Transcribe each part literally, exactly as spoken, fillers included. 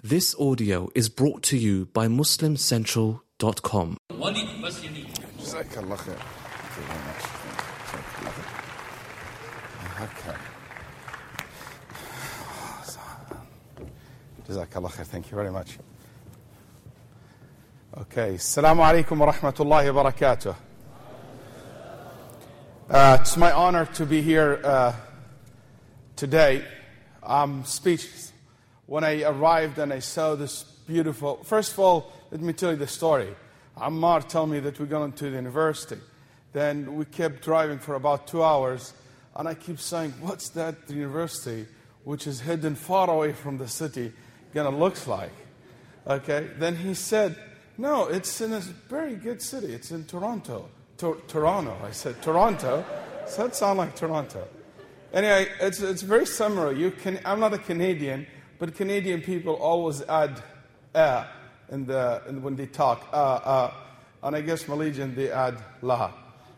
This audio is brought to you by muslim central dot com. Jazakallah khair. Thank you very much. Okay. Jazakallah khair. Thank you very much. Okay. Assalamu alaikum wa rahmatullahi wa barakatuh. Uh, it's my honor to be here uh, today. I'm speechless. When I arrived and I saw this beautiful... First of all, let me tell you the story. Ammar told me that we're going to the university. Then we kept driving for about two hours, and I keep saying, what's that university, which is hidden far away from the city, going to look like? Okay. Then he said, no, it's in a very good city. It's in Toronto. Tor- Toronto. I said, Toronto? Does that sound like Toronto? Anyway, it's it's very similar. You can. I'm not a Canadian, but Canadian people always add uh in the in, when they talk. Uh, uh, and I guess Malaysian they add la.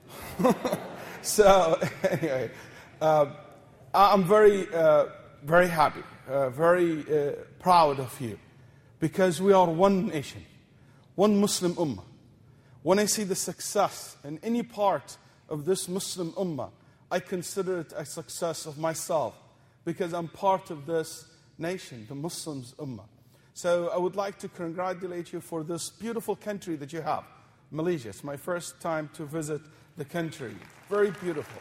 So anyway, uh, I'm very uh, very happy, uh, very uh, proud of you, because we are one nation, one Muslim ummah. When I see the success in any part of this Muslim ummah, I consider it a success of myself, because I'm part of this nation, the Muslims ummah. So I would like to congratulate you for this beautiful country that you have, Malaysia. It's my first time to visit the country. Very beautiful.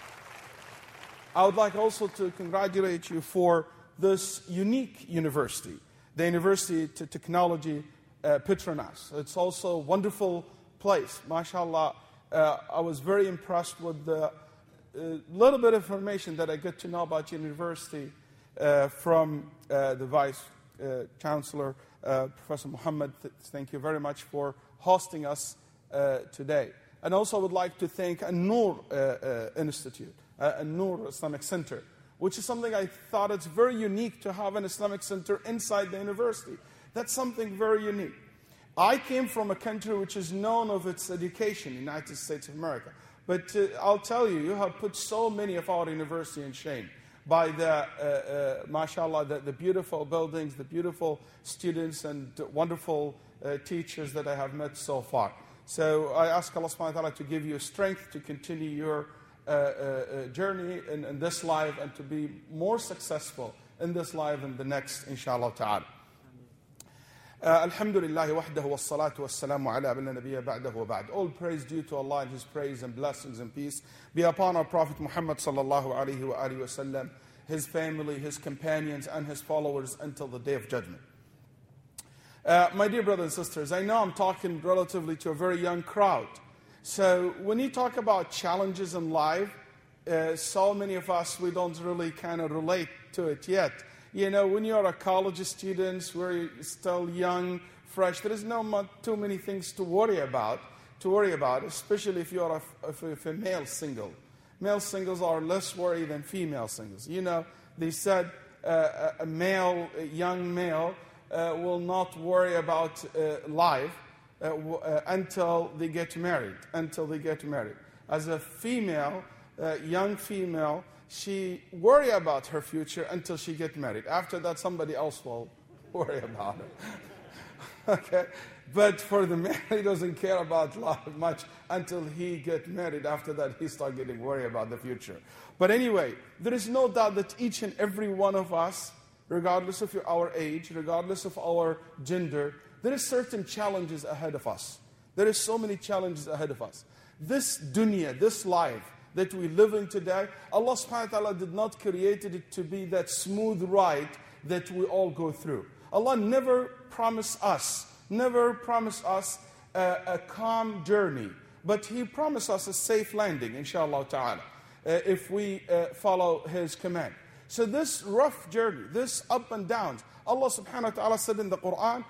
I would like also to congratulate you for this unique university, the University of Technology uh, Petronas. It's also a wonderful place, mashallah. Uh, I was very impressed with the uh, little bit of information that I get to know about university uh, from uh, the Vice uh, Chancellor, uh, Professor Muhammad. Th- thank you very much for hosting us uh, today. And also I would like to thank An-Noor uh, uh, Institute, uh, An-Noor Islamic Center, which is something I thought it's very unique to have an Islamic center inside the university. That's something very unique. I came from a country which is known of its education, the United States of America. But uh, I'll tell you, you have put so many of our universities in shame by the, uh, uh, mashallah, the, the beautiful buildings, the beautiful students, and wonderful uh, teachers that I have met so far. So I ask Allah subhanahu wa ta'ala to give you strength to continue your uh, uh, journey in, in this life, and to be more successful in this life and the next, inshallah ta'ala. Uh, Alhamdulillah wahdahu wa salatu wa salamu ala abinna nabiyya ba'dahu wa ba'd. All praise due to Allah, and His praise and blessings and peace be upon our Prophet Muhammad sallallahu alayhi wa alihi wa sallam, his family, his companions, and his followers until the Day of Judgment. Uh, my dear brothers and sisters, I know I'm talking relatively to a very young crowd. So when you talk about challenges in life, uh, so many of us, we don't really kind of relate to it yet. You know, when you're a college student, we're still young, fresh, there is not too many things to worry about, to worry about, especially if you're a, if, if a male single. Male singles are less worried than female singles. You know, they said uh, a male, a young male, uh, will not worry about uh, life uh, w- uh, until they get married, until they get married. As a female, uh, young female, she worry about her future until she get married. After that, somebody else will worry about it. Okay? But for the man, he doesn't care about life much until he get married. After that, he start getting worried about the future. But anyway, there is no doubt that each and every one of us, regardless of our age, regardless of our gender, there is certain challenges ahead of us. There is so many challenges ahead of us. This dunya, this life that we live in today, Allah subhanahu wa ta'ala did not create it to be that smooth ride that we all go through. Allah never promised us, never promised us a, a calm journey, but He promised us a safe landing, inshallah ta'ala, uh, if we uh, follow His command. So this rough journey, this up and downs, Allah subhanahu wa ta'ala said in the Quran,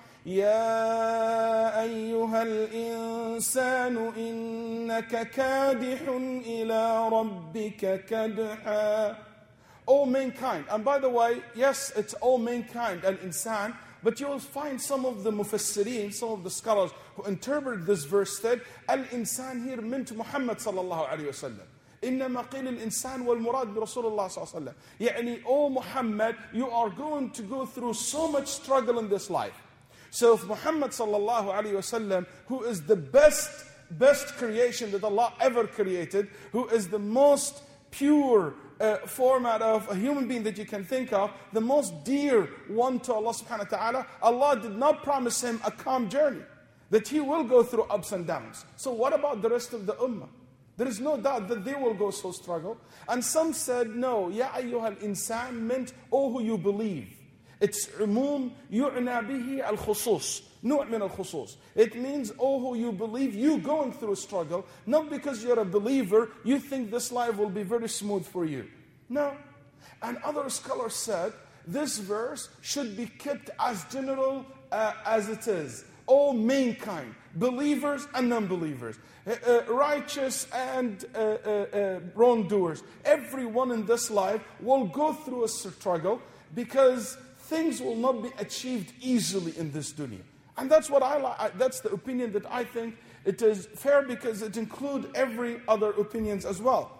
يا أيها الإنسان إنك كادح إلى ربك كدحا. All mankind. And by the way, yes, it's all mankind, al-insan, but you will find some of the mufassirin, some of the scholars who interpret this verse said, al-insan here meant Muhammad sallallahu alayhi wa sallam. إنما قيل الإنسان والمراد برسول الله صلى الله عليه وسلم. يعني, oh Muhammad, you are going to go through so much struggle in this life. So if Muhammad sallallahu alayhi wasallam, who is the best, best creation that Allah ever created, who is the most pure uh, format of a human being that you can think of, the most dear one to Allah subhanahu wa ta'ala, Allah did not promise him a calm journey, that he will go through ups and downs. So what about the rest of the ummah? There is no doubt that they will go so struggle. And some said, no, Ya ayyuhal insan meant, oh who you believe. It's umum yu'na bihi al-khusus. Nu' min al-khusus. It means, oh who you believe, you going through a struggle, not because you're a believer, you think this life will be very smooth for you. No. And other scholars said, this verse should be kept as general uh, as it is. All mankind, believers and non-believers, uh, uh, righteous and uh, uh, uh, wrongdoers. Everyone in this life will go through a struggle because things will not be achieved easily in this dunya. And that's what I like. That's the opinion that I think it is fair, because it includes every other opinions as well.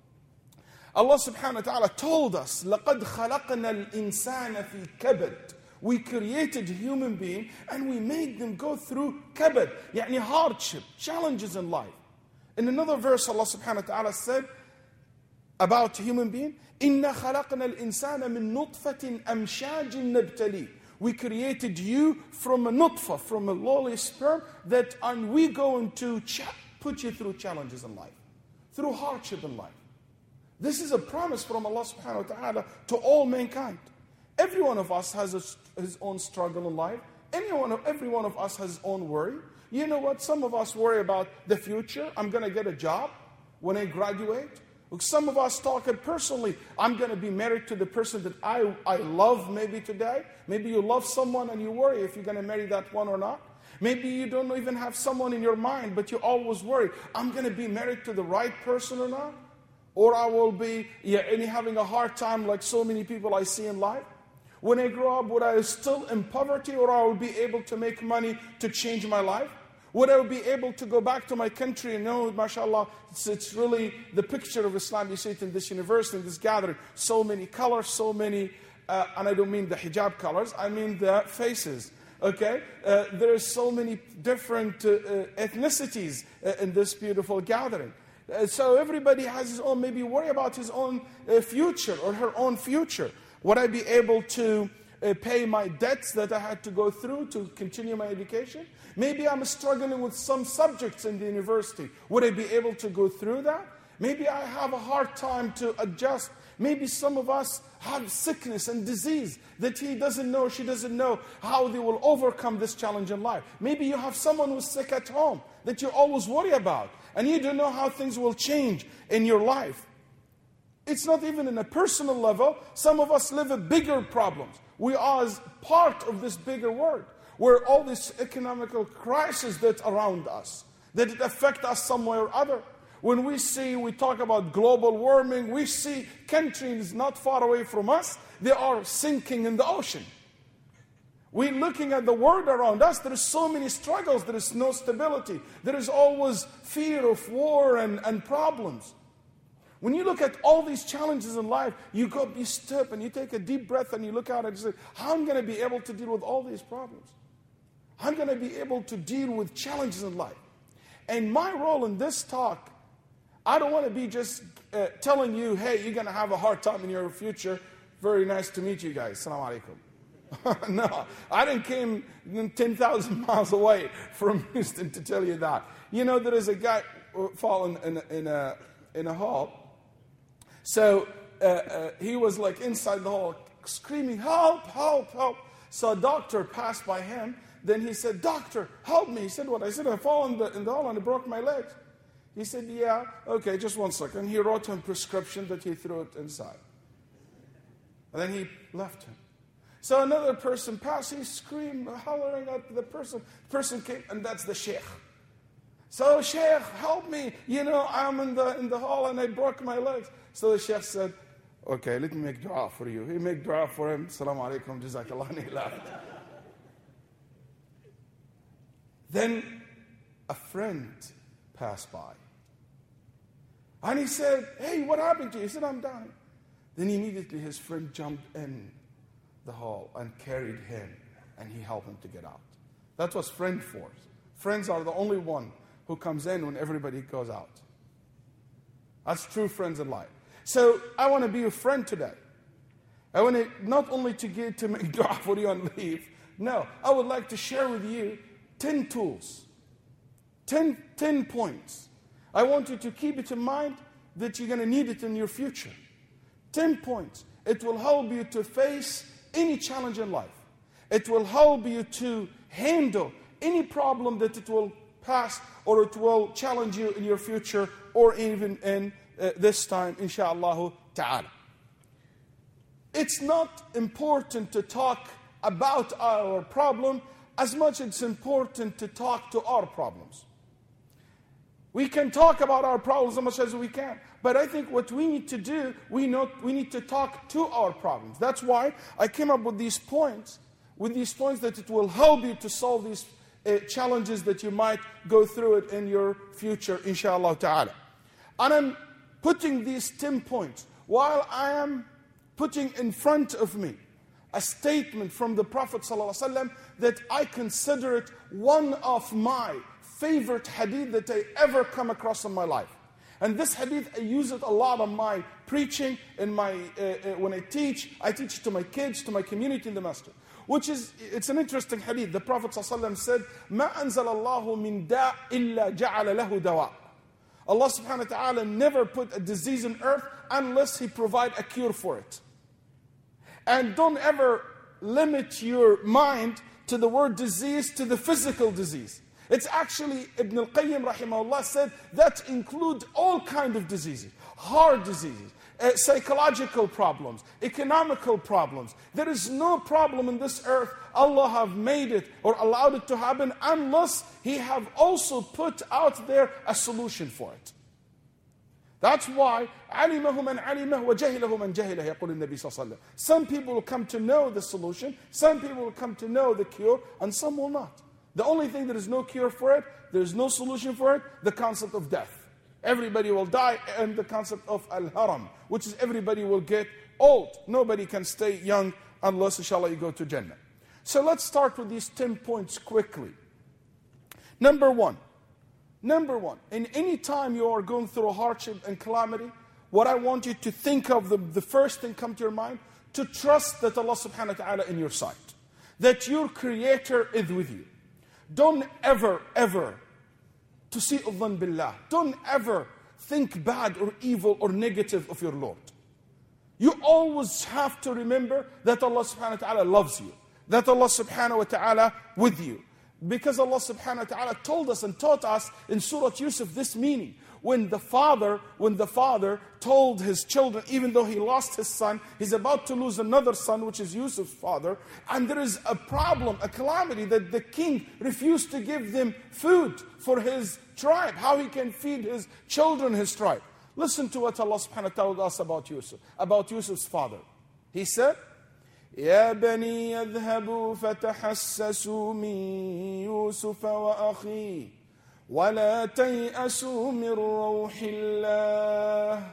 Allah subhanahu wa ta'ala told us, لَقَدْ خَلَقْنَا الْإِنسَانَ فِي كَبَدٍ. We created a human being and we made them go through kabad, يعني hardship, challenges in life. In another verse, Allah subhanahu wa ta'ala said about a human being, إِنَّا خَلَقْنَا الْإِنسَانَ مِن نُطْفَةٍ أَمْشَاجٍ نَبْتَلِي. We created you from a nutfa, from a lowly sperm, that and we going to cha- put you through challenges in life, through hardship in life. This is a promise from Allah subhanahu wa ta'ala to all mankind. Every one of us has a, his own struggle in life. Anyone, every one of us has his own worry. You know what? Some of us worry about the future. I'm going to get a job when I graduate. Some of us talk it personally. I'm going to be married to the person that I, I love maybe today. Maybe you love someone and you worry if you're going to marry that one or not. Maybe you don't even have someone in your mind, but you always worry, I'm going to be married to the right person or not? Or I will be yeah, having a hard time like so many people I see in life. When I grow up, would I still in poverty, or I will be able to make money to change my life? Would I be able to go back to my country and know, mashallah, it's, it's really the picture of Islam. You see it in this university, in this gathering. So many colors, so many, uh, and I don't mean the hijab colors, I mean the faces. Okay? Uh, there are so many different uh, uh, ethnicities uh, in this beautiful gathering. Uh, so everybody has his own, maybe worry about his own uh, future or her own future. Would I be able to uh, pay my debts that I had to go through to continue my education? Maybe I'm struggling with some subjects in the university. Would I be able to go through that? Maybe I have a hard time to adjust. Maybe some of us have sickness and disease that he doesn't know, she doesn't know how they will overcome this challenge in life. Maybe you have someone who's sick at home that you always worry about, and you don't know how things will change in your life. It's not even in a personal level. Some of us live with bigger problems. We are as part of this bigger world, where all this economical crisis that's around us, that it affect us some way or other. When we see, we talk about global warming, we see countries not far away from us, they are sinking in the ocean. We're looking at the world around us, there is so many struggles, there is no stability. There is always fear of war and, and problems. When you look at all these challenges in life, you go be still and you take a deep breath and you look out and you say, how am I going to be able to deal with all these problems? How am I going to be able to deal with challenges in life? And my role in this talk, I don't want to be just uh, telling you, hey, you're going to have a hard time in your future. Very nice to meet you guys. Assalamu alaikum. No, I didn't came ten thousand miles away from Houston to tell you that. You know, there is a guy fallen in, in, in a in a hall. So uh, uh, he was like inside the hall screaming, help, help, help. So a doctor passed by him. Then he said, doctor, help me. He said, what? I said, I fell in the, in the hall and I broke my legs. He said, yeah, okay, just one second. He wrote him a prescription that he threw it inside. And then he left him. So another person passed, he screamed, hollering at the person. The person came, and that's the sheikh. So, sheikh, help me. You know, I'm in the in the hall and I broke my legs. So the sheikh said, okay, let me make dua for you. He made dua for him. Assalamu alaikum, jazakallah, and he left. Then a friend passed by. And he said, hey, what happened to you? He said, I'm dying. Then immediately his friend jumped in the hall and carried him, and he helped him to get out. That was friend force. Friends are the only one who comes in when everybody goes out. That's true friends in life. So I want to be a friend today. I want to not only to get to make dua for you and leave. No, I would like to share with you ten tools, ten, ten points. I want you to keep it in mind that you're going to need it in your future. ten points. It will help you to face any challenge in life. It will help you to handle any problem that it will pass or it will challenge you in your future or even in uh, this time, insha'Allah ta'ala. It's not important to talk about our problem as much as it's important to talk to our problems. We can talk about our problems as much as we can, but I think what we need to do, we, know, we need to talk to our problems. That's why I came up with these points, with these points that it will help you to solve these uh, challenges that you might go through it in your future, inshallah ta'ala. And I'm putting these ten points while I am putting in front of me a statement from the Prophet ﷺ that I consider it one of my favorite hadith that I ever come across in my life. And this hadith, I use it a lot on my preaching, in my, uh, uh, when I teach, I teach it to my kids, to my community in the masjid. Which is, it's an interesting hadith. The Prophet ﷺ said, مَا أَنزَلَ اللَّهُ مِن دَاءٍ إِلَّا جَعَلَ لَهُ دَوَاءٍ. Allah subhanahu wa ta'ala never put a disease on earth unless He provide a cure for it. And don't ever limit your mind to the word disease, to the physical disease. It's actually, Ibn al-Qayyim rahimahullah said, that include all kinds of diseases. Heart diseases, uh, psychological problems, economical problems. There is no problem in this earth Allah have made it or allowed it to happen unless He have also put out there a solution for it. That's why عَلِمَهُ مَنْ عَلِمَهُ وَجَهِلَهُ مَنْ جَهِلَهُ يقول النبي صلى الله عليه وسلم. Some people will come to know the solution, some people will come to know the cure, and some will not. The only thing there is no cure for it, there is no solution for it, the concept of death. Everybody will die, and the concept of al-haram, which is everybody will get old. Nobody can stay young unless, inshallah, you go to Jannah. So let's start with these ten points quickly. Number one. Number one, in any time you are going through a hardship and calamity, what I want you to think of, the, the first thing come to your mind, to trust that Allah subhanahu wa ta'ala in your sight. That your Creator is with you. Don't ever, ever, to see udhan billah, don't ever think bad or evil or negative of your Lord. You always have to remember that Allah subhanahu wa ta'ala loves you. That Allah subhanahu wa ta'ala with you. Because Allah subhanahu wa ta'ala told us and taught us in Surah Yusuf this meaning. When the father, when the father told his children, even though he lost his son, he's about to lose another son, which is Yusuf's father, and there is a problem, a calamity, that the king refused to give them food for his tribe. How he can feed his children, his tribe. Listen to what Allah subhanahu wa ta'ala told us about Yusuf, about Yusuf's father. He said, يا بني اذهبوا فتحسسوا من يوسف وأخيه ولا تيأسوا من روح الله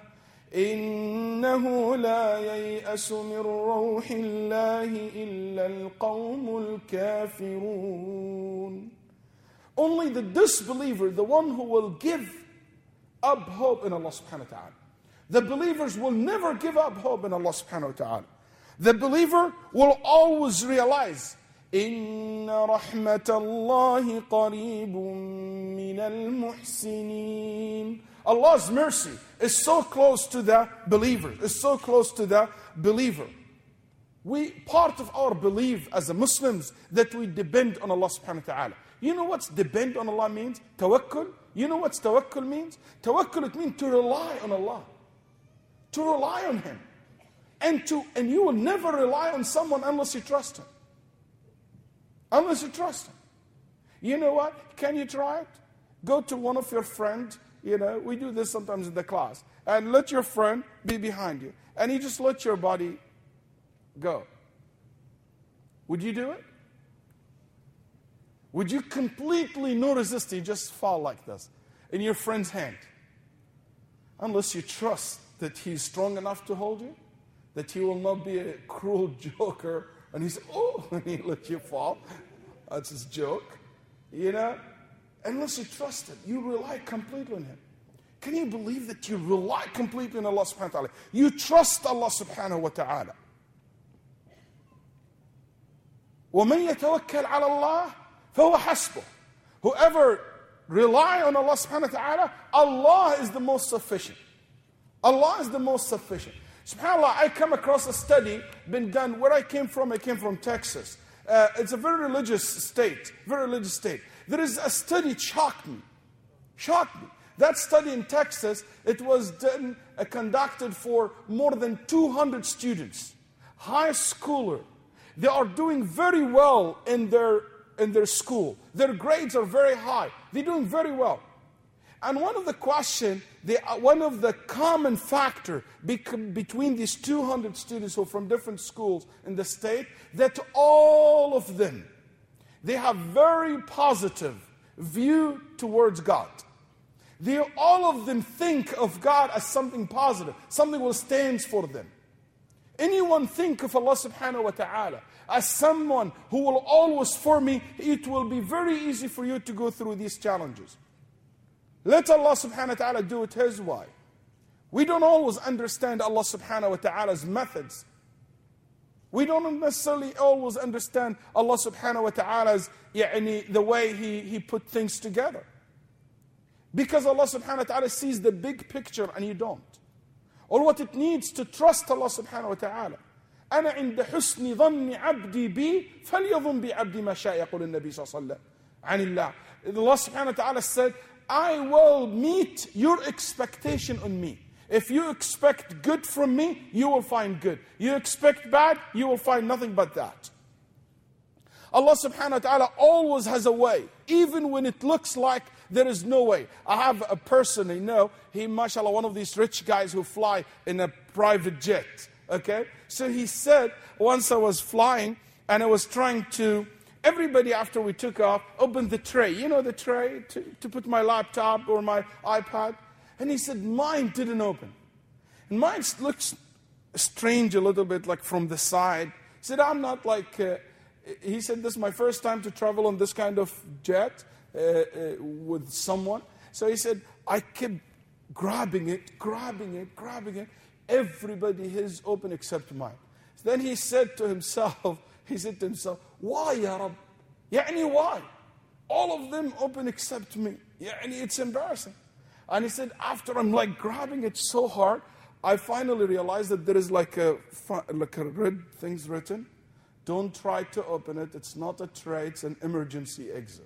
إنه لا ييأس من روح الله إلا القوم الكافرون. Only the disbeliever, the one who will give up hope in Allah subhanahu wa ta'ala. The believers will never give up hope in Allah subhanahu wa ta'ala. The believer will always realize, إِنَّ رَحْمَةَ اللَّهِ قَرِيبٌ مِّنَ الْمُحْسِنِينَ. Allah's mercy is so close to the believer, is so close to the believer. We, part of our belief as a Muslims, that we depend on Allah subhanahu wa ta'ala. You know what depend on Allah means? Tawakkul. You know what tawakkul means? Tawakkul, it means to rely on Allah. To rely on Him. And to and you will never rely on someone unless you trust him. Unless you trust him. You know what? Can you try it? Go to one of your friends. You know, we do this sometimes in the class. And let your friend be behind you. And you just let your body go. Would you do it? Would you completely no resist, you just fall like this in your friend's hand? unless you trust that He's strong enough to hold you, that He will not be a cruel joker, and He says, oh, and He let you fall. That's His joke. You know? Unless you trust Him, you rely completely on Him. Can you believe that you rely completely on Allah subhanahu wa ta'ala? You trust Allah subhanahu wa ta'ala. وَمَنْ يَتَوَكَّلْ عَلَى اللَّهِ فَهُوَ حَسْبُهُ. Whoever rely on Allah subhanahu wa ta'ala, Allah is the most sufficient. Allah is the most sufficient. SubhanAllah, I come across a study been done where I came from. I came from Texas. Uh, it's a very religious state, very religious state. There is a study shocked me, shocked me. That study in Texas, it was done, uh, conducted for more than two hundred students, high schooler. They are doing very well in their in their school. Their grades are very high. They're doing very well. And one of the question, the, uh, one of the common factor bec- between these two hundred students who are from different schools in the state, that all of them, they have very positive view towards God. They, all of them think of God as something positive, something that stands for them. Anyone think of Allah subhanahu wa ta'ala as someone who will always for me, it will be very easy for you to go through these challenges. Let Allah subhanahu wa ta'ala do it His way. We don't always understand Allah subhanahu wa ta'ala's methods. We don't necessarily always understand Allah subhanahu wa ta'ala's, يعني, the way he, he put things together. Because Allah subhanahu wa ta'ala sees the big picture and you don't. All what it needs to trust Allah subhanahu wa ta'ala. أنا عند حسن ظن عبدي بي فليظن بعبدي ما شاء يقول النبي صلى الله عليه وسلم عن الله. Allah subhanahu wa ta'ala said, I will meet your expectation on me. If you expect good from me, you will find good. You expect bad, you will find nothing but that. Allah subhanahu wa ta'ala always has a way, even when it looks like there is no way. I have a person, you know, he, mashallah, one of these rich guys who fly in a private jet, okay? So he said, once I was flying, and I was trying to, everybody after we took off, opened the tray, you know the tray, to, to put my laptop or my iPad. And he said, mine didn't open. And mine looks strange a little bit, like from the side. He said, I'm not like, uh, he said, this is my first time to travel on this kind of jet. Uh, uh, with someone. So he said, I kept grabbing it, grabbing it, grabbing it. Everybody is open except mine. So then he said to himself, he said to himself, why, Ya Rab? Yani why? All of them open except me. Yani it's embarrassing. And he said, after I'm like grabbing it so hard, I finally realized that there is like a, like a red things written. Don't try to open it. It's not a tray, it's an emergency exit.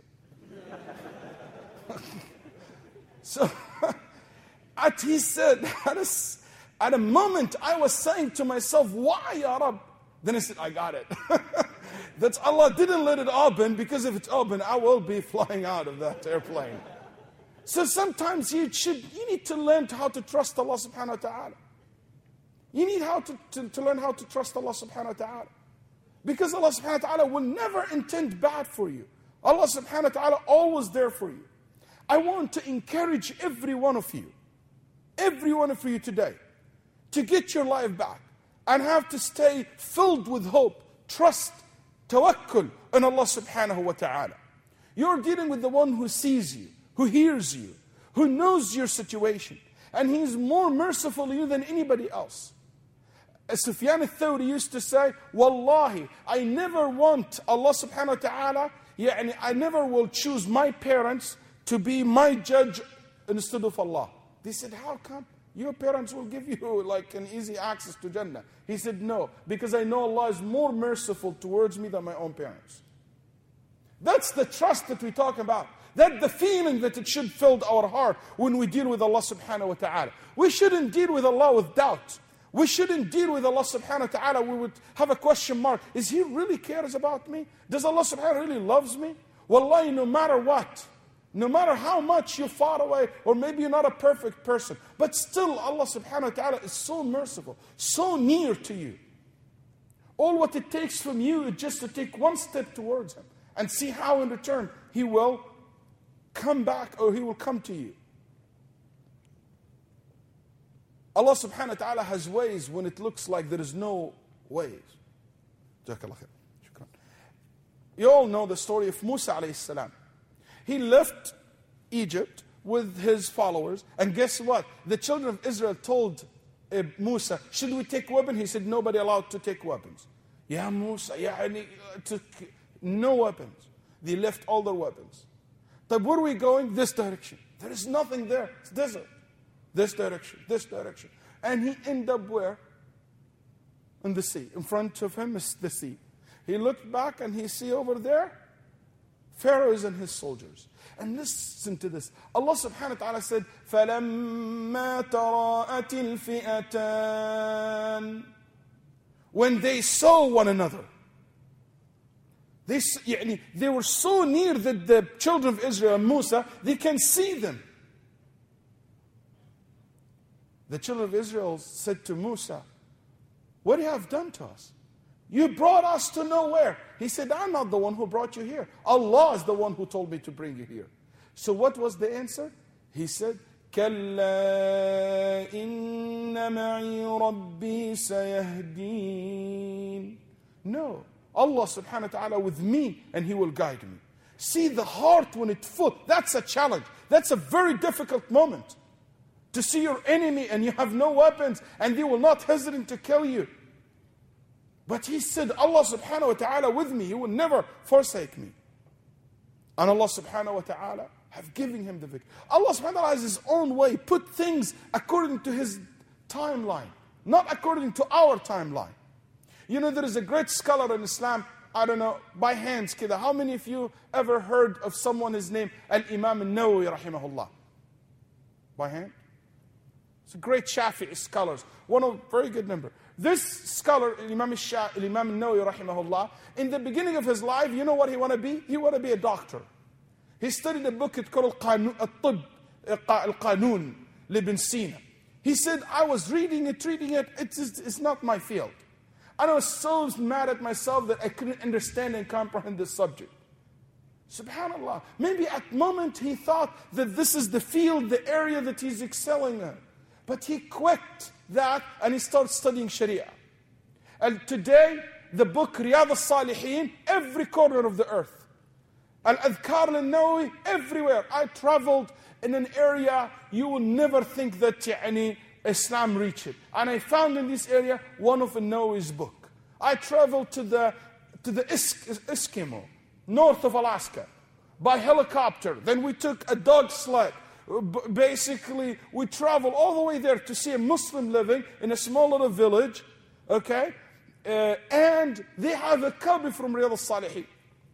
So, at he said, at a, at a moment I was saying to myself, why, Ya Rab? Then I said, I got it. That's Allah didn't let it open, because if it's open, I will be flying out of that airplane. So sometimes you should, you need to learn how to trust Allah subhanahu wa ta'ala. You need how to, to, to learn how to trust Allah subhanahu wa ta'ala. Because Allah subhanahu wa ta'ala will never intend bad for you. Allah subhanahu wa ta'ala always there for you. I want to encourage every one of you, every one of you today, to get your life back and have to stay filled with hope, trust, tawakkul on Allah subhanahu wa ta'ala. You're dealing with the one who sees you, who hears you, who knows your situation, and He's more merciful to you than anybody else. As Sufyan al-Thawri used to say, Wallahi, I never want Allah subhanahu wa ta'ala, يعني, I never will choose my parents to be my judge instead of Allah. They said, how come? Your parents will give you like an easy access to Jannah. He said, no, because I know Allah is more merciful towards me than my own parents. That's the trust that we talk about. That's the feeling that it should fill our heart when we deal with Allah subhanahu wa ta'ala. We shouldn't deal with Allah with doubt. We shouldn't deal with Allah subhanahu wa ta'ala. We would have a question mark. Is He really cares about me? Does Allah subhanahu wa ta'ala really loves me? Wallahi, no matter what, no matter how much you're far away, or maybe you're not a perfect person, but still Allah subhanahu wa ta'ala is so merciful, so near to you. All what it takes from you is just to take one step towards Him and see how in return He will come back, or He will come to you. Allah subhanahu wa ta'ala has ways when it looks like there is no ways. Jazakallah khair. Shukran. You all know the story of Musa alayhi salam. He left Egypt with his followers, and guess what? The children of Israel told uh, Musa, should we take weapons? He said, nobody allowed to take weapons. Ya Musa, ya yani, took no weapons. They left all their weapons. But where are we going? This direction. There is nothing there. It's desert. This direction, this direction. And he ended up where? In the sea. In front of him is the sea. He looked back and he see over there Pharaoh and his soldiers. And listen to this. Allah subhanahu wa ta'ala said, فَلَمَّا تَرَاءَتِ الْفِئَتَانِ When they saw one another. They, يعني, they were so near that the children of Israel and Musa, they can see them. The children of Israel said to Musa, what do you have done to us? You brought us to nowhere. He said, I'm not the one who brought you here. Allah is the one who told me to bring you here. So what was the answer? He said, كَلَّا إِنَّ مَعِي رَبِّي سَيَهْدِينَ No, Allah subhanahu wa ta'ala with me and He will guide me. See the heart when it foot, that's a challenge. That's a very difficult moment. To see your enemy and you have no weapons and they will not hesitate to kill you. But he said, Allah subhanahu wa ta'ala with me, He will never forsake me. And Allah subhanahu wa ta'ala have given him the victory. Allah subhanahu wa ta'ala has His own way, put things according to His timeline, not according to our timeline. You know, there is a great scholar in Islam, I don't know, by hands, kida. How many of you ever heard of someone, his name, Al-Imam Al-Nawawi rahimahullah? By hand? It's a great Shafi'i scholar, one of a very good number. This scholar, Imam Al-Nawawi rahimahullah, in the beginning of his life, you know what he want to be? He want to be a doctor. He studied a book called Al-Tib, Al-Qanun, Ibn Sina. He said, I was reading it, reading it, it's, it's not my field. And I was so mad at myself that I couldn't understand and comprehend this subject. Subhanallah. Maybe at the moment he thought that this is the field, the area that he's excelling in. But he quit that and he started studying Sharia. And today, the book Riyadh al-Salihin, every corner of the earth. Al-Adhkar al-Nawawi, everywhere. I traveled in an area you will never think that يعني, Islam reached it. And I found in this area one of al-Nawawi's book. I traveled to the, to the Eskimo, north of Alaska, by helicopter. Then we took a dog sled. Basically, we travel all the way there to see a Muslim living in a small little village, okay? Uh, and they have a Kaaba from Riyadh al-Salihin.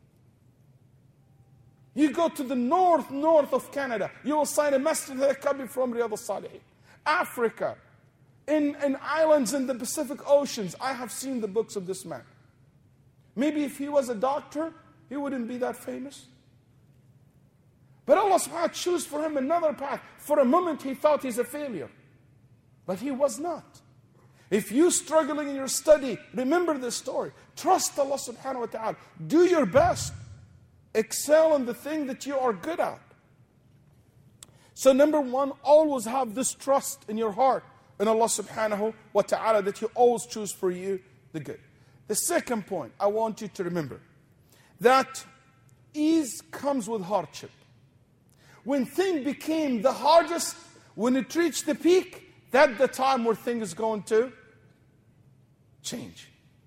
You go to the north, north of Canada, you will find a masjid al-Kaaba from Riyadh al-Salihin. Africa, in, in islands in the Pacific Oceans, I have seen the books of this man. Maybe if he was a doctor, he wouldn't be that famous. But Allah subhanahu wa ta'ala chose for him another path. For a moment he thought he's a failure. But he was not. If you're struggling in your study, remember this story. Trust Allah subhanahu wa ta'ala. Do your best. Excel in the thing that you are good at. So number one, always have this trust in your heart in Allah subhanahu wa ta'ala that He always choose for you the good. The second point I want you to remember that ease comes with hardship. When thing became the hardest, when it reached the peak, that's the time where thing is going to change.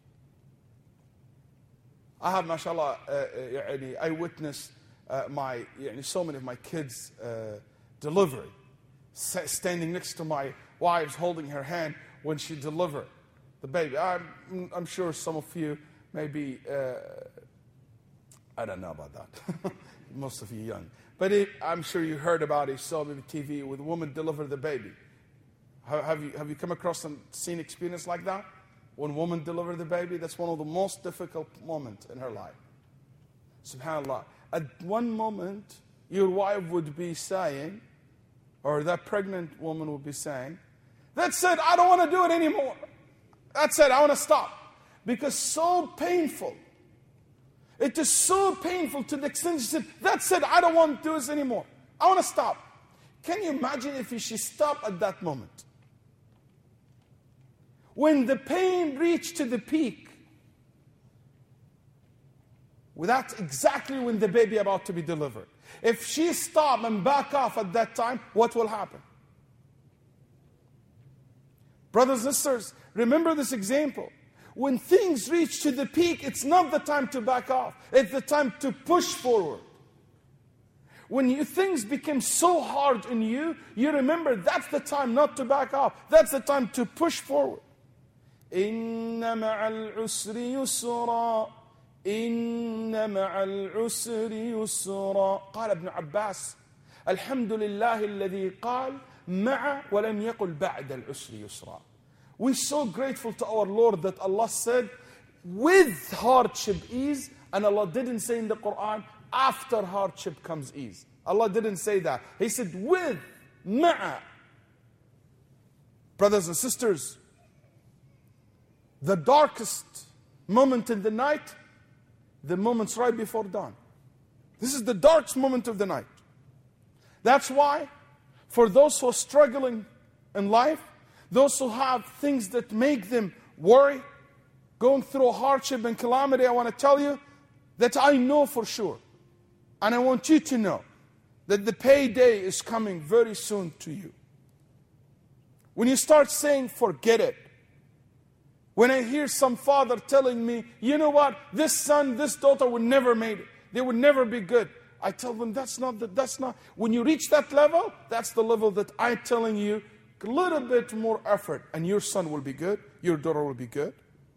I have, mashallah, uh, uh, I witnessed uh, my, so many of my kids' uh, delivery, standing next to my wife, holding her hand when she delivered the baby. I'm, I'm sure some of you maybe, uh, I don't know about that. Most of you young. But it, I'm sure you heard about it, saw maybe T V with a woman deliver the baby. Have, have, you, have you come across some seen experience like that? When a woman delivered the baby, that's one of the most difficult moments in her life. SubhanAllah. At one moment, your wife would be saying, or that pregnant woman would be saying, that's it, I don't want to do it anymore. That's it, I want to stop. Because so painful. It is so painful to the extent she said, that's it, I don't want to do this anymore. I want to stop. Can you imagine if she stopped at that moment? When the pain reached to the peak, well, that's exactly when the baby about to be delivered. If she stop and back off at that time, what will happen? Brothers and sisters, remember this example. When things reach to the peak, it's not the time to back off. It's the time to push forward. When you, things become so hard in you, you remember that's the time not to back off. That's the time to push forward. إِنَّ مَعَ الْعُسْرِ يُسْرًا إِنَّ مَعَ الْعُسْرِ يُسْرًا قال ابن عباس الحمد لله الذي قال مع ولم يقل بعد العسر يسرا. We're so grateful to our Lord that Allah said with hardship ease, and Allah didn't say in the Quran after hardship comes ease. Allah didn't say that. He said with, ma'a. Brothers and sisters, the darkest moment in the night, the moments right before dawn. This is the darkest moment of the night. That's why, for those who are struggling in life, those who have things that make them worry, going through a hardship and calamity, I want to tell you that I know for sure, and I want you to know, that the payday is coming very soon to you. When you start saying, forget it. When I hear some father telling me, you know what, this son, this daughter would never make it. They would never be good. I tell them, that's not, the, that's not. When you reach that level, that's the level that I'm telling you, a little bit more effort, and your son will be good, your daughter will be good.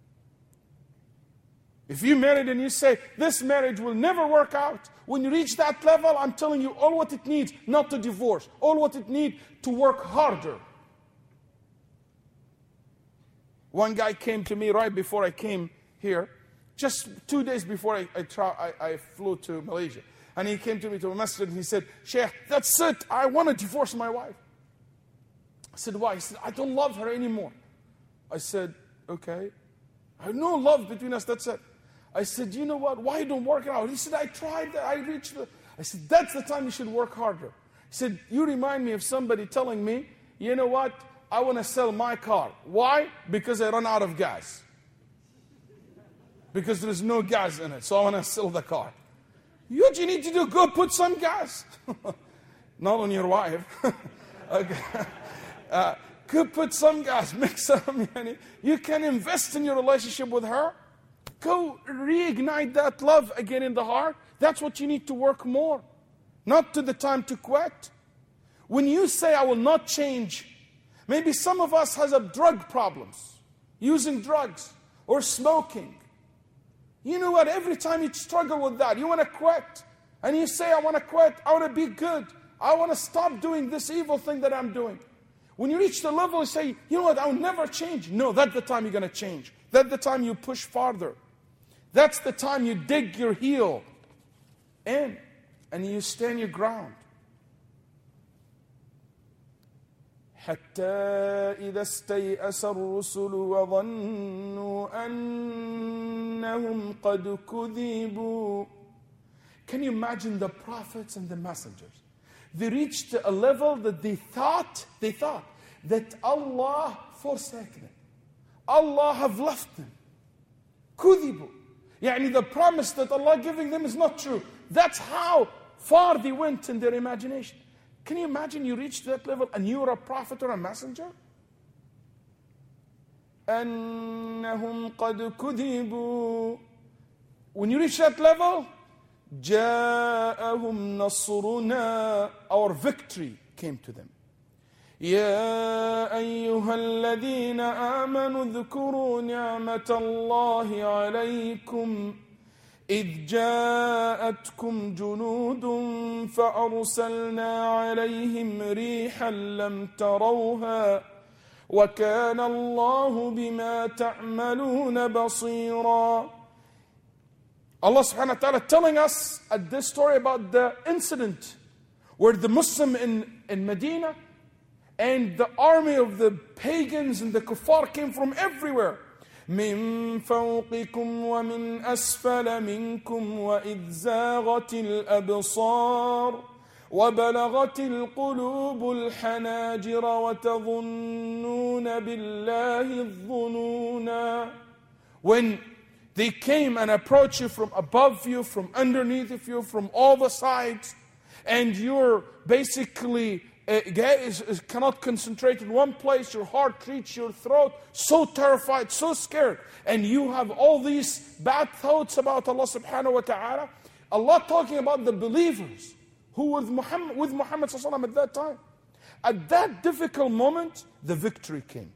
If you married and you say, this marriage will never work out, when you reach that level, I'm telling you all what it needs, not to divorce, all what it needs to work harder. One guy came to me right before I came here, just two days before I, I, tra- I, I flew to Malaysia. And he came to me to a masjid and he said, Sheikh, that's it, I want to divorce my wife. I said, why? He said, I don't love her anymore. I said, okay. I have no love between us, that's it. I said, you know what, why don't work it out? He said, I tried that, I reached the... I said, that's the time you should work harder. He said, you remind me of somebody telling me, you know what, I want to sell my car. Why? Because I run out of gas. Because there's no gas in it, so I want to sell the car. What you need to do, go put some gas. Not on your wife. Okay. Uh, go put some gas, make some money. You can invest in your relationship with her. Go reignite that love again in the heart. That's what you need to work more. Not to the time to quit. When you say, I will not change, maybe some of us has a drug problems, using drugs or smoking. You know what, every time you struggle with that, you want to quit. And you say, I want to quit, I want to be good. I want to stop doing this evil thing that I'm doing. When you reach the level and say, you know what, I'll never change. No, that's the time you're going to change. That's the time you push farther. That's the time you dig your heel in and you stand your ground. حتى إذا استيأس الرسل وظنوا أنهم قد كذبوا. Can you imagine the prophets and the messengers? They reached a level that they thought, they thought that Allah forsaken them. Allah have left them. كذبوا. يعني the promise that Allah giving them is not true. That's how far they went in their imagination. Can you imagine you reached that level and you're a prophet or a messenger? أنهم قد كذبوا. When you reach that level, جاءهم نصرنا. Our victory came to them. يا أيها الذين آمنوا اذكروا نعمة الله عليكم إذ جاءتكم جنود فأرسلنا عليهم ريحا لم تروها وكان الله بما تعملون بصيرا. Allah subhanahu wa ta'ala telling us at this story about the incident where the Muslim in, in Medina and the army of the pagans and the kuffar came from everywhere. من فوقكم ومن أسفل منكم وإذ زاغت الأبصار وَبَلَغَتِ الْقُلُوبُ الْحَنَاجِرَ وَتَظُنُّونَ بِاللَّهِ الظُّنُونَ. When they came and approached you from above you, from underneath of you, from all the sides, and you're basically uh, is, is, cannot concentrate in one place, your heart reaches your throat, so terrified, so scared, and you have all these bad thoughts about Allah subhanahu wa ta'ala. Allah talking about the believers who were with Muhammad, with Muhammad sallallahu alaihi wasallam at that time. At that difficult moment, the victory came.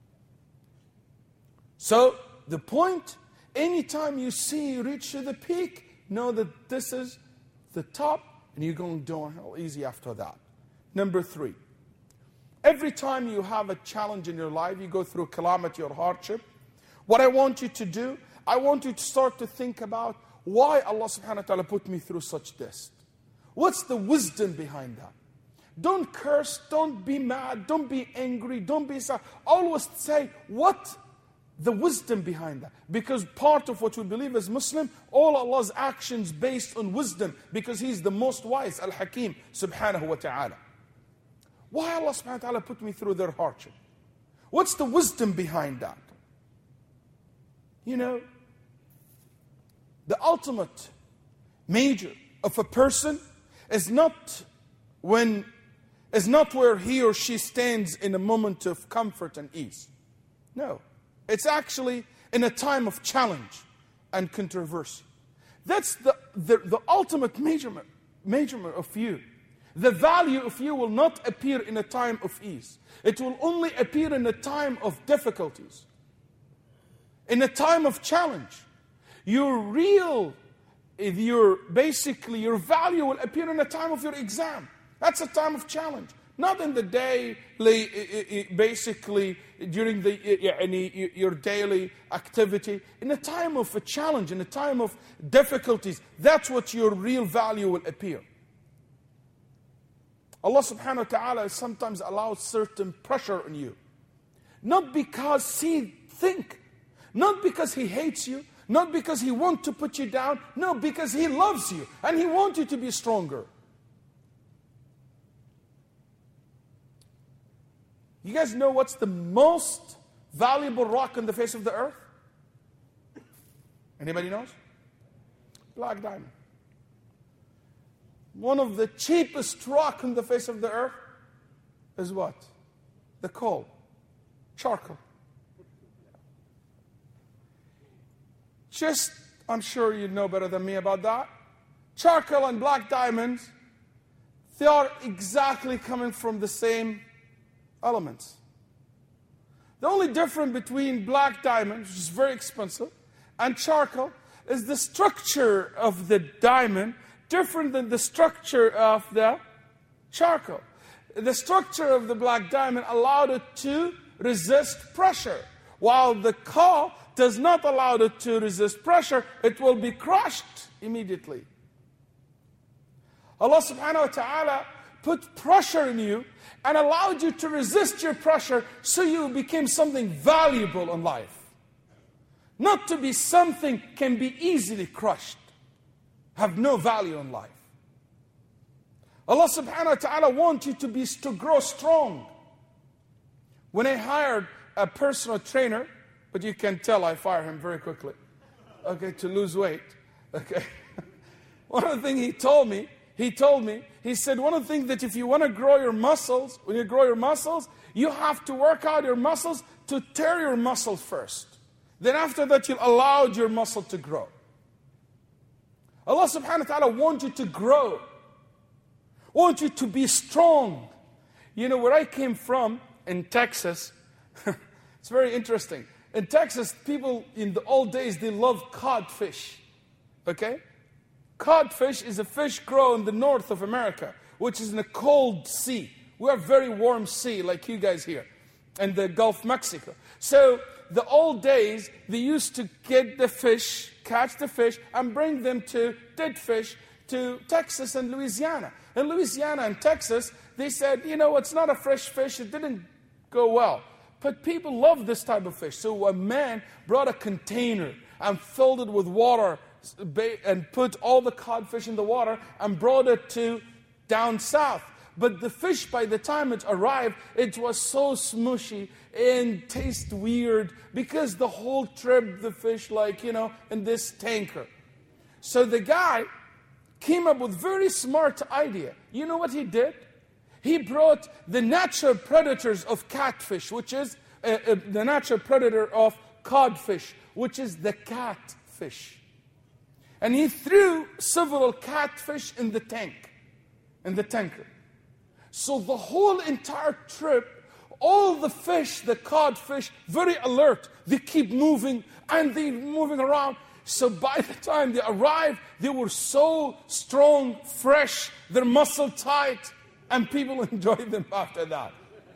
So, the point, anytime you see you reach to the peak, know that this is the top, and you're going downhill easy after that. Number three, every time you have a challenge in your life, you go through calamity or hardship, what I want you to do, I want you to start to think about why Allah subhanahu wa ta'ala put me through such test. What's the wisdom behind that? Don't curse, don't be mad, don't be angry, don't be sad. Always say, what the wisdom behind that? Because part of what we believe as Muslim, all Allah's actions based on wisdom, because He's the most wise, Al-Hakim, subhanahu wa ta'ala. Why Allah subhanahu wa ta'ala put me through their hardship? What's the wisdom behind that? You know, the ultimate major of a person is not when is not where he or she stands in a moment of comfort and ease. No. It's actually in a time of challenge and controversy. That's the, the, the ultimate measurement, measurement of you. The value of you will not appear in a time of ease. It will only appear in a time of difficulties. In a time of challenge. Your real, your basically, your value will appear in a time of your exam. That's a time of challenge. Not in the day, basically, during the your daily activity. In a time of a challenge, in a time of difficulties, that's what your real value will appear. Allah subhanahu wa ta'ala sometimes allows certain pressure on you. Not because He think, not because He hates you, not because He wants to put you down, no, because He loves you and He wants you to be stronger. You guys know what's the most valuable rock on the face of the earth? Anybody knows? Black diamond. One of the cheapest rock on the face of the earth is what? The coal. Charcoal. Just, I'm sure you know better than me about that. Charcoal and black diamonds, they are exactly coming from the same elements. The only difference between black diamond, which is very expensive, and charcoal is the structure of the diamond different than the structure of the charcoal. The structure of the black diamond allowed it to resist pressure, while the coal does not allow it to resist pressure. It will be crushed immediately. Allah subhanahu wa ta'ala put pressure in you and allowed you to resist your pressure so you became something valuable in life. Not to be something can be easily crushed, have no value in life. Allah subhanahu wa ta'ala wants you to be to grow strong. When I hired a personal trainer, but you can tell I fire him very quickly, okay, to lose weight, okay. One of the things he told me, he told me, he said one of the things that if you want to grow your muscles, when you grow your muscles, you have to work out your muscles to tear your muscles first. Then after that, you'll allow your muscle to grow. Allah subhanahu wa ta'ala wants you to grow. Wants you to be strong. You know, where I came from, in Texas, it's very interesting. In Texas, people in the old days, they loved codfish. Okay? Codfish is a fish grown in the north of America, which is in a cold sea. We are very warm sea, like you guys here, in the Gulf of Mexico. So, the old days, they used to get the fish, catch the fish, and bring them to dead fish to Texas and Louisiana. In Louisiana and Texas, they said, you know, it's not a fresh fish, it didn't go well. But people love this type of fish. So a man brought a container and filled it with water and put all the codfish in the water and brought it to down south. But the fish, by the time it arrived, it was so smushy and tasted weird because the whole trip, the fish, like, you know, in this tanker. So the guy came up with a very smart idea. You know what he did? He brought the natural predators of catfish, which is uh, uh, the natural predator of codfish, which is the catfish. And he threw several catfish in the tank, in the tanker. So the whole entire trip, all the fish, the codfish, very alert. They keep moving and they're moving around. So by the time they arrived, they were so strong, fresh, their muscle tight, and people enjoyed them after that.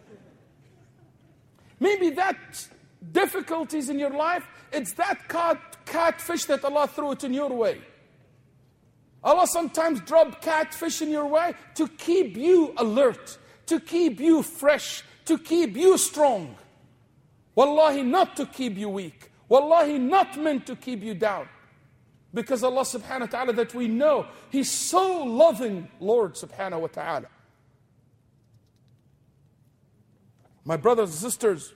Maybe that difficulties in your life, it's that cat, catfish that Allah threw it in your way. Allah sometimes drop catfish in your way to keep you alert, to keep you fresh, to keep you strong. Wallahi, not to keep you weak. Wallahi, not meant to keep you down. Because Allah subhanahu wa ta'ala, that we know, He's so loving Lord subhanahu wa ta'ala. My brothers and sisters,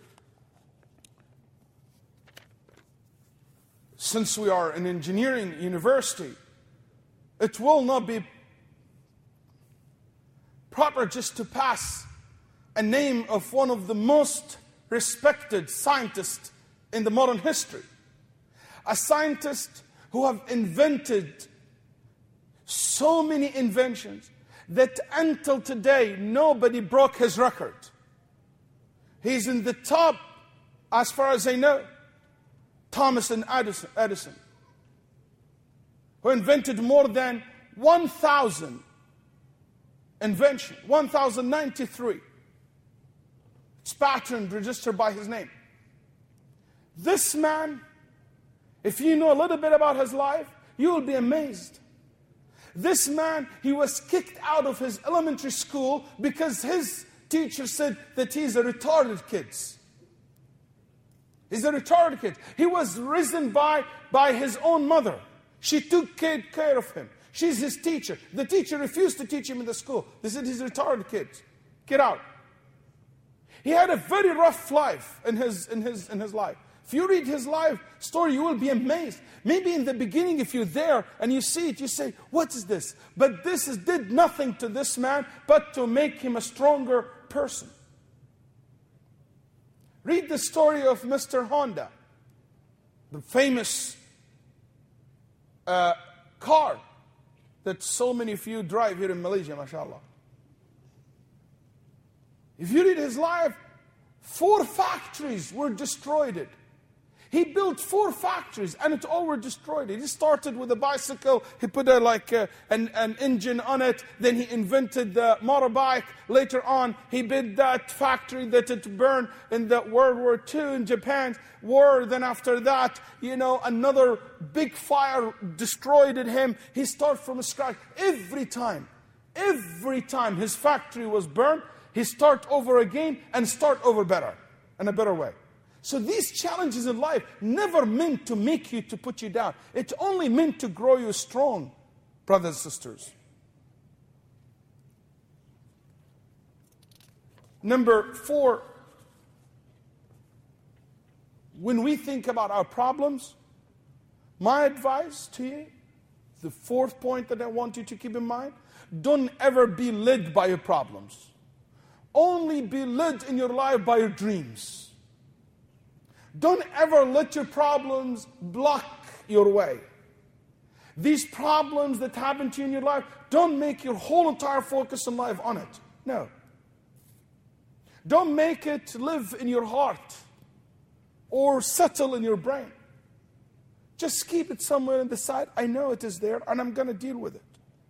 since we are an engineering university, it will not be proper just to pass a name of one of the most respected scientists in the modern history. A scientist who have invented so many inventions that until today nobody broke his record. He's in the top, as far as I know, Thomas and Edison. Edison who invented more than one thousand inventions, one thousand ninety-three. It's patented, registered by his name. This man, if you know a little bit about his life, you will be amazed. This man, he was kicked out of his elementary school because his teacher said that he's a retarded kid. He's a retarded kid. He was risen by, by his own mother. She took care of him. She's his teacher. The teacher refused to teach him in the school. They said, he's a retarded kid. Get out. He had a very rough life in his, in his, in his life. If you read his life story, you will be amazed. Maybe in the beginning, if you're there and you see it, you say, what is this? But this is, did nothing to this man but to make him a stronger person. Read the story of Mister Honda, the famous uh, car that so many of you drive here in Malaysia, mashallah. If you read his life, four factories were destroyed. He built four factories and it all were destroyed. He started with a bicycle. He put a, like a, an, an engine on it. Then he invented the motorbike. Later on, he built that factory that it burned in the World War Two in Japan war. Then after that, you know, another big fire destroyed him. He started from scratch. Every time, every time his factory was burned, he start over again and start over better, in a better way. So these challenges in life never meant to make you, to put you down. It's only meant to grow you strong, brothers and sisters. Number four, when we think about our problems, my advice to you, the fourth point that I want you to keep in mind, don't ever be led by your problems. Only be led in your life by your dreams. Don't ever let your problems block your way. These problems that happen to you in your life, don't make your whole entire focus in life on it. No. Don't make it live in your heart or settle in your brain. Just keep it somewhere on the side. I know it is there and I'm going to deal with it.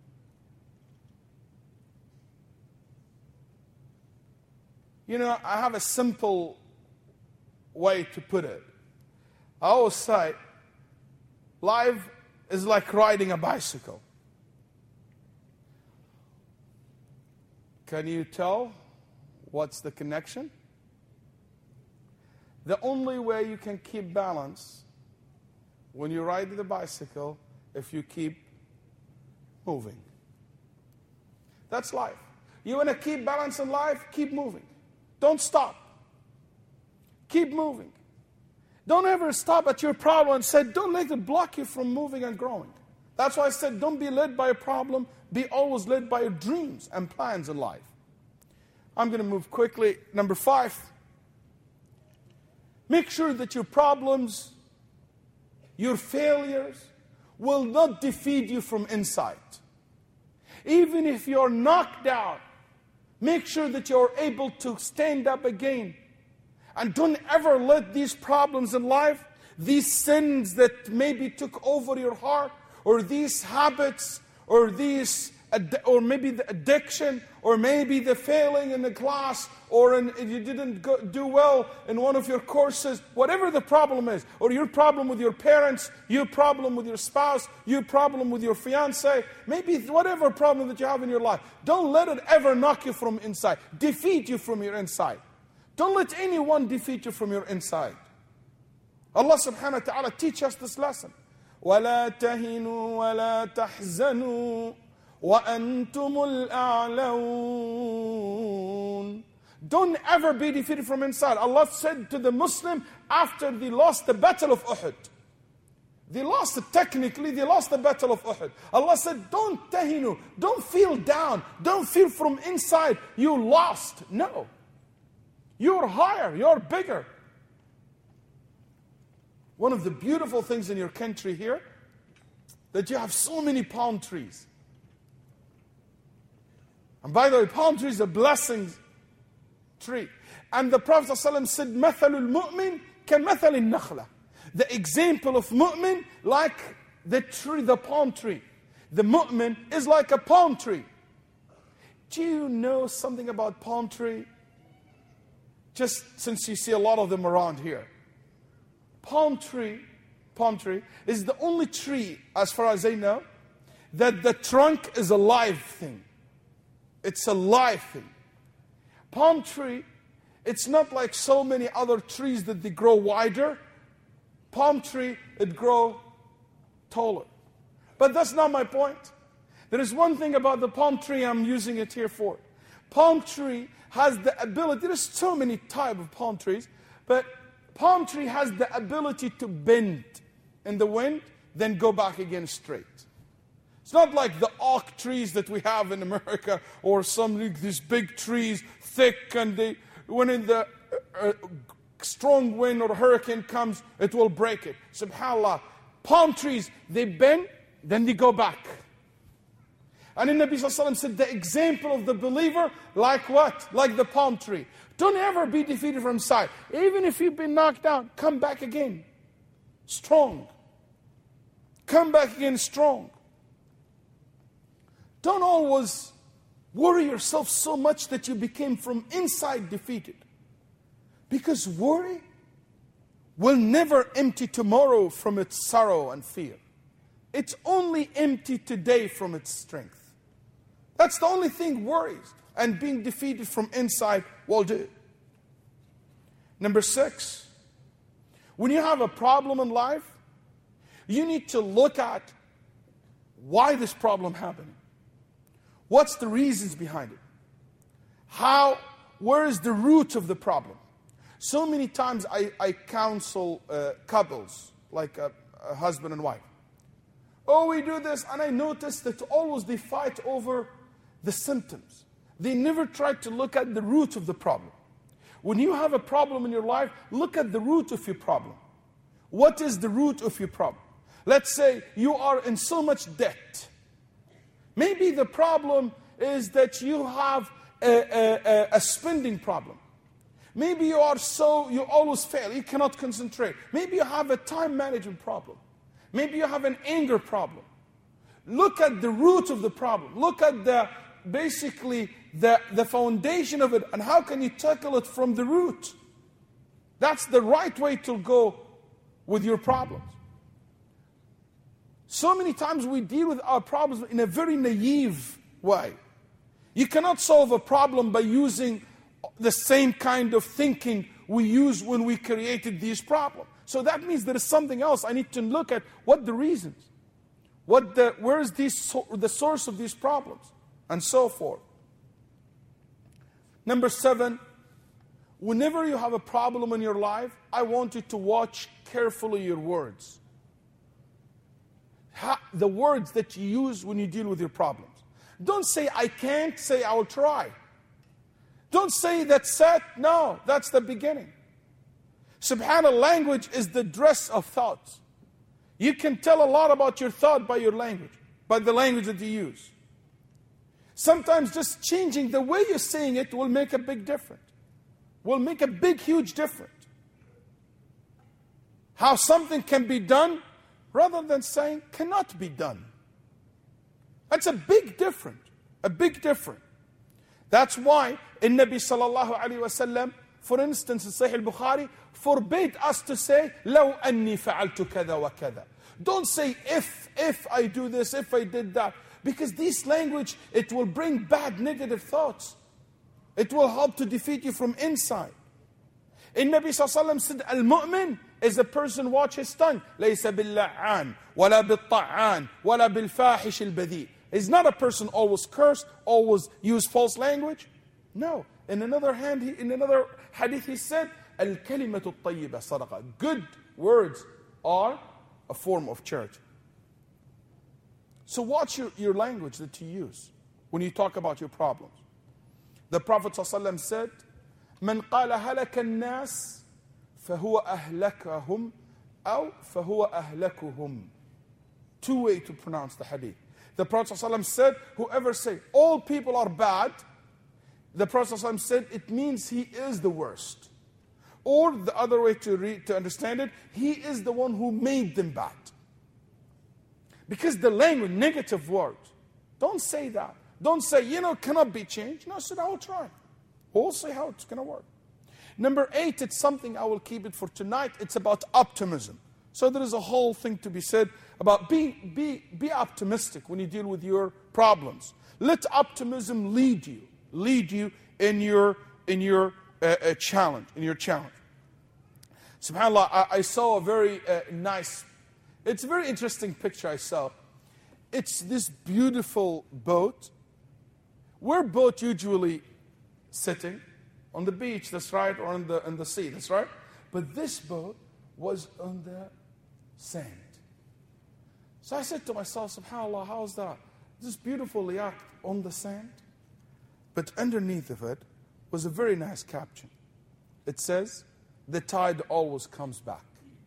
You know, I have a simple way to put it. I always say, life is like riding a bicycle. Can you tell what's the connection? The only way you can keep balance when you ride the bicycle, if you keep moving. That's life. You want to keep balance in life? Keep moving. Don't stop. Keep moving. Don't ever stop at your problem and say, don't let it block you from moving and growing. That's why I said, don't be led by a problem. Be always led by your dreams and plans in life. I'm going to move quickly. Number five. Make sure that your problems, your failures, will not defeat you from inside. Even if you're knocked down, make sure that you're able to stand up again. And don't ever let these problems in life, these sins that maybe took over your heart, or these habits, or these, or maybe the addiction, or maybe the failing in the class, or in, you didn't go, do well in one of your courses, whatever the problem is, or your problem with your parents, your problem with your spouse, your problem with your fiance, maybe whatever problem that you have in your life, don't let it ever knock you from inside, defeat you from your inside. Don't let anyone defeat you from your inside. Allah subhanahu wa ta'ala teach us this lesson. وَلَا تَهِنُوا وَلَا تَحْزَنُوا وَأَنْتُمُ الْأَعْلَوْنَ. Don't ever be defeated from inside. Allah said to the Muslim after they lost the battle of Uhud. They lost it technically, they lost the battle of Uhud. Allah said, don't tahinu, don't feel down, don't feel from inside you lost. No. You're higher, you're bigger. One of the beautiful things in your country here, that you have so many palm trees. And by the way, palm tree is a blessing tree. And the Prophet ﷺ said, مَثَلُ الْمُؤْمِنِ كَمَثَلِ النَّخْلَةِ. The example of mu'min like the tree, the palm tree. The mu'min is like a palm tree. Do you know something about palm tree? Just since you see a lot of them around here. Palm tree, palm tree is the only tree, as far as I know, that the trunk is a live thing. It's a live thing. Palm tree, it's not like so many other trees that they grow wider. Palm tree, it grow taller. But that's not my point. There is one thing about the palm tree I'm using it here for. Palm tree has the ability, there's so many types of palm trees, but palm tree has the ability to bend in the wind, then go back again straight. It's not like the oak trees that we have in America, or some these big trees, thick, and they, when in the uh, strong wind or hurricane comes, it will break it. SubhanAllah, palm trees, they bend, then they go back. And the Nabi Sallallahu Alaihi Wasallam said the example of the believer, like what? Like the palm tree. Don't ever be defeated from sight. Even if you've been knocked down, come back again. Strong. Come back again strong. Don't always worry yourself so much that you became from inside defeated. Because worry will never empty tomorrow from its sorrow and fear. It's only empty today from its strength. That's the only thing worries and being defeated from inside will do. Number six, when you have a problem in life, you need to look at why this problem happened. What's the reasons behind it? How, where is the root of the problem? So many times I, I counsel uh, couples, like a, a husband and wife. Oh, we do this, and I notice that always they fight over the symptoms. They never try to look at the root of the problem. When you have a problem in your life, look at the root of your problem. What is the root of your problem? Let's say you are in so much debt. Maybe the problem is that you have a, a, a spending problem. Maybe you are so, you always fail, you cannot concentrate. Maybe you have a time management problem. Maybe you have an anger problem. Look at the root of the problem. Look at the, basically, the, the foundation of it, and how can you tackle it from the root? That's the right way to go with your problems. So many times we deal with our problems in a very naive way. You cannot solve a problem by using the same kind of thinking we used when we created these problems. So that means there is something else. I need to look at what the reasons. What the, where is this, the source of these problems? and so forth. Number seven, whenever you have a problem in your life, I want you to watch carefully your words. How, the words that you use when you deal with your problems. Don't say, I can't, say, I will try. Don't say, that's sad. No, that's the beginning. Subhanallah, language is the dress of thoughts. You can tell a lot about your thought by your language, by the language that you use. Sometimes just changing the way you're saying it will make a big difference. Will make a big, huge difference. How something can be done rather than saying cannot be done. That's a big difference. A big difference. That's why in Nabi sallallahu alayhi wa sallam, for instance, in Sahih al-Bukhari, forbade us to say, لَوْ أَنِّي فَعَلْتُ كَذَا وَكَذَا. Don't say, if, if I do this, if I did that. Because this language, it will bring bad, negative thoughts. It will help to defeat you from inside. In Nabi sallallahu alayhi wa sallam said, al-mu'min is a person watch his tongue. لَيْسَ بِاللَّعَّانِ وَلَا بِالطَّعَّانِ وَلَا بِالْفَاحِشِ الْبَذِيءِ. He's not a person always curse, always use false language. No. In another hand, he, in another hadith, he said, الْكَلِمَةُ الطَّيِّبَةُ صَدَقَةٌ. Good words are a form of charity. So watch your, your language that you use when you talk about your problems. The Prophet ﷺ said, مَنْ قَالَ هَلَكَ النَّاسِ فَهُوَ أَهْلَكَهُمْ أَوْ فَهُوَ أَهْلَكُهُمْ. Two ways to pronounce the hadith. The Prophet ﷺ said, whoever say, all people are bad, the Prophet ﷺ said, it means he is the worst. Or the other way to read, to understand it, he is the one who made them bad. Because the language, negative words, don't say that. Don't say, you know, cannot be changed. No, I said, I will try. We'll see how it's going to work. Number eight, it's something I will keep it for tonight. It's about optimism. So there is a whole thing to be said about be, be, be optimistic when you deal with your problems. Let optimism lead you. Lead you in your, in your uh, uh, challenge. In your challenge. SubhanAllah, I, I saw a very uh, nice, it's a very interesting picture I saw. It's this beautiful boat. Where boat usually sitting? On the beach, that's right, or in the, in the sea, that's right. But this boat was on the sand. So I said to myself, SubhanAllah, how's that? This beautiful yacht on the sand. But underneath of it was a very nice caption. It says, the tide always comes back.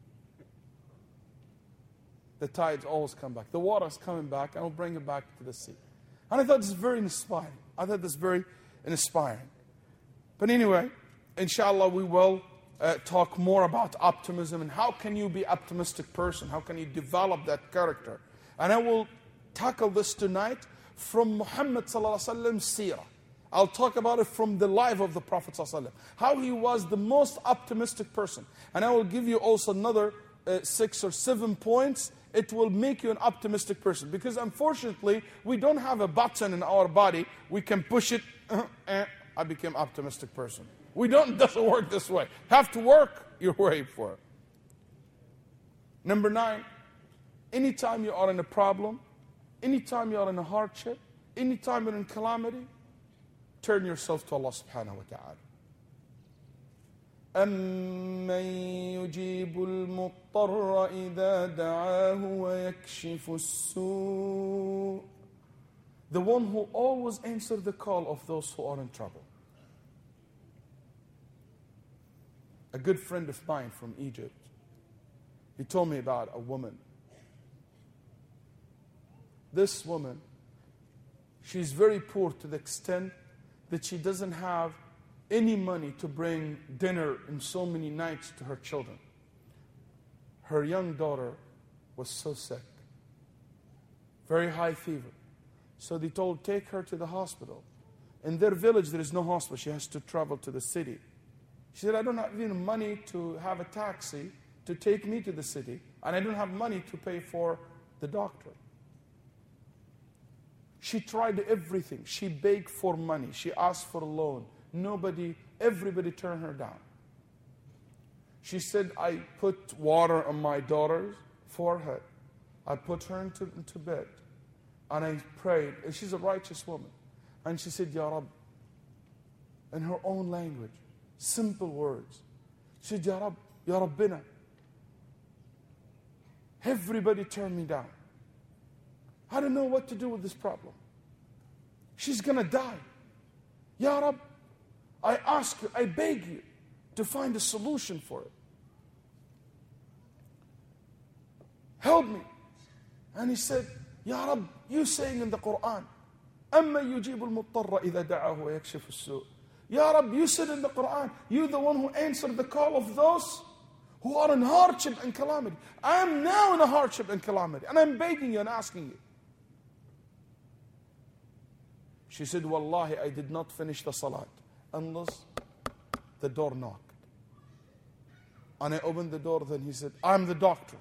The tides always come back. The water's coming back, and will bring it back to the sea. And I thought this is very inspiring. I thought this is very inspiring. But anyway, inshallah, we will uh, talk more about optimism and how can you be an optimistic person? How can you develop that character? And I will tackle this tonight from Muhammad sallallahu alaihi wasallam's seerah. I'll talk about it from the life of the Prophet sallallahu alaihi wasallam. How he was the most optimistic person. And I will give you also another uh, six or seven points. It will make you an optimistic person. Because unfortunately, we don't have a button in our body. We can push it, uh, and I became an optimistic person. We don't, it doesn't work this way. Have to work your way for it. Number nine, anytime you are in a problem, anytime you are in a hardship, anytime you're in calamity, turn yourself to Allah subhanahu wa ta'ala. أَمَّن يُجِيبُ الْمُضْطَرَّ إِذَا دَعَاهُ وَيَكْشِفُ السُّوءَ. The one who always answers the call of those who are in trouble. A good friend of mine from Egypt, he told me about a woman. This woman, she's very poor to the extent that she doesn't have any money to bring dinner in so many nights to her children. Her young daughter was so sick, very high fever. So they told, take her to the hospital. In their village, there is no hospital. She has to travel to the city. She said, I don't have even money to have a taxi to take me to the city, and I don't have money to pay for the doctor. She tried everything. She begged for money. She asked for a loan. Nobody, everybody turned her down. She said, I put water on my daughter's forehead. I put her into, into bed. And I prayed. And she's a righteous woman. And she said, Ya Rab, in her own language, simple words. She said, Ya Rab, Ya Rabbina, everybody turned me down. I don't know what to do with this problem. She's going to die. Ya Rab, I ask you, I beg you to find a solution for it. Help me. And he said, Ya Rab, you saying in the Quran, أَمَّا يُجِيبُ الْمُضْطَرَّ إِذَا دَعَاهُ وَيَكْشِفُ السُّوءِ. Ya Rab, you said in the Quran, you the one who answered the call of those who are in hardship and calamity. I am now in a hardship and calamity, and I'm begging you and asking you. She said, Wallahi, I did not finish the salat unless the door knocked. And I opened the door, then he said, I'm the doctor.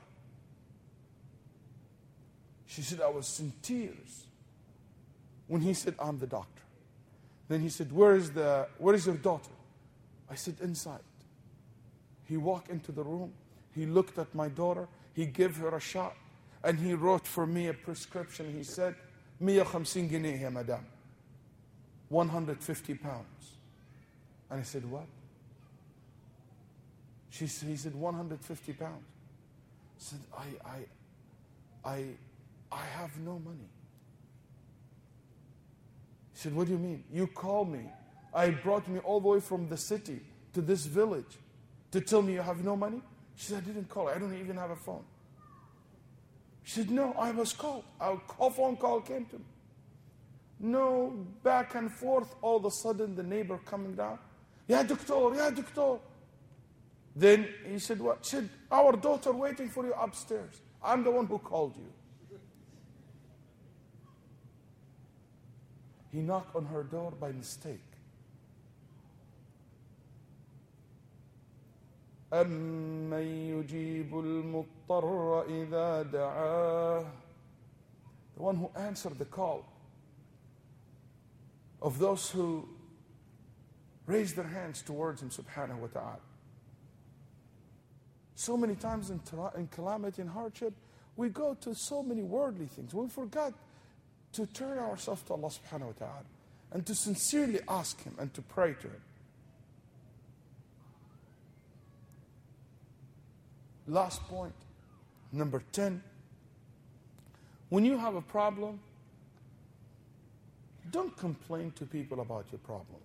She said, I was in tears when he said, I'm the doctor. Then he said, where is the, where is your daughter? I said, inside. He walked into the room. He looked at my daughter. He gave her a shot. And he wrote for me a prescription. He said, مية وخمسين جنيه يا madam. one hundred fifty pounds. And I said, what? She said, he said, one hundred fifty pounds. I said, I, I, I, I have no money. He said, what do you mean? You called me. I brought me all the way from the city to this village to tell me you have no money? She said, I didn't call. I don't even have a phone. She said, no, I was called. A phone call came to me. No, back and forth. All of a sudden, the neighbor coming down. Yeah, doctor, yeah, doctor. Then he said, what? She said, our daughter waiting for you upstairs. I'm the one who called you. He knocked on her door by mistake. أَمَّن يُجِيبُ الْمُضْطَرَّ إِذَا دَعَاهُ. The one who answered the call of those who raise their hands towards him, subhanahu wa ta'ala. So many times in, in calamity and hardship, we go to so many worldly things. We forgot to turn ourselves to Allah subhanahu wa ta'ala and to sincerely ask Him and to pray to Him. Last point, number ten. When you have a problem, don't complain to people about your problems.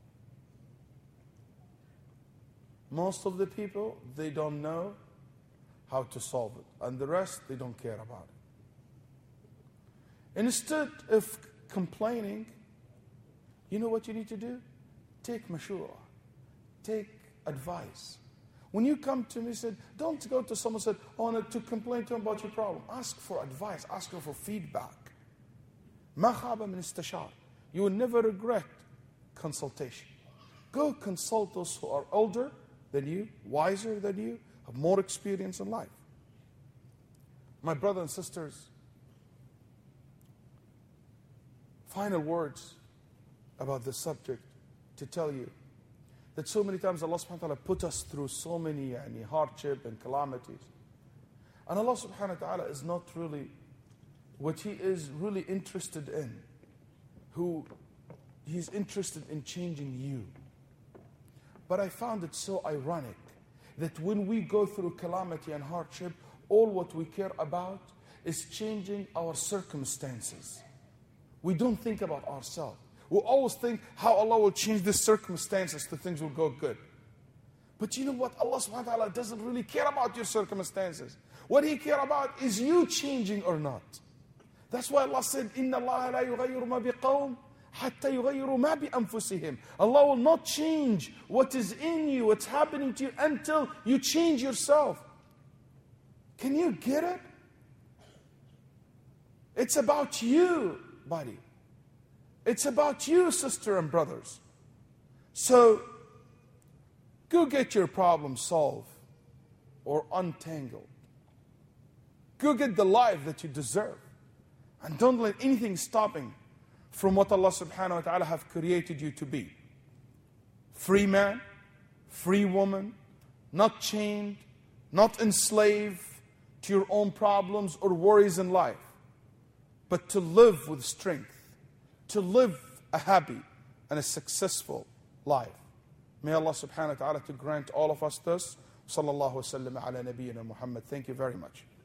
Most of the people, they don't know how to solve it. And the rest, they don't care about it. Instead of complaining, you know what you need to do? Take mashura. Take advice. When you come to me, said, don't go to someone said, oh, no, to complain to him about your problem. Ask for advice. Ask for feedback. ما خاب من استشار. You will never regret consultation. Go consult those who are older than you, wiser than you, have more experience in life. My brothers and sisters, final words about this subject to tell you that so many times Allah subhanahu wa ta'ala put us through so many yani, hardship and calamities. And Allah subhanahu wa ta'ala is not really what He is really interested in. Who He's interested in changing you. But I found it so ironic that when we go through calamity and hardship, all what we care about is changing our circumstances. We don't think about ourselves. We always think how Allah will change the circumstances so things will go good. But you know what? Allah subhanahu wa ta'ala doesn't really care about your circumstances. What He cares about is you changing or not. That's why Allah said, إِنَّ اللَّهَ لَا يُغَيِّرُ مَا بِقَوْمٍ حَتَّى يُغَيِّرُوا مَا بِأَنفُسِهِمْ. Allah will not change what is in you, what's happening to you, until you change yourself. Can you get it? It's about you, buddy. It's about you, sister and brothers. So, go get your problem solved or untangled. Go get the life that you deserve. And don't let anything stopping from what Allah subhanahu wa ta'ala have created you to be. Free man, free woman, not chained, not enslaved to your own problems or worries in life, but to live with strength, to live a happy and a successful life. May Allah subhanahu wa ta'ala to grant all of us this. Sallallahu wa sallam ala nabiyyina Muhammad. Thank you very much.